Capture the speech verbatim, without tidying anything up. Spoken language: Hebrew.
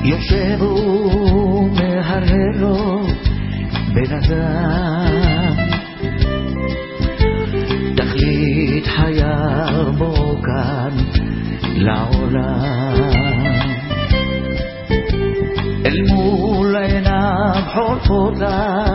יושב ומהרהר לו בן אדם, תכלית חייו בו כאן לעולם. אל מול עיניו חולפות לה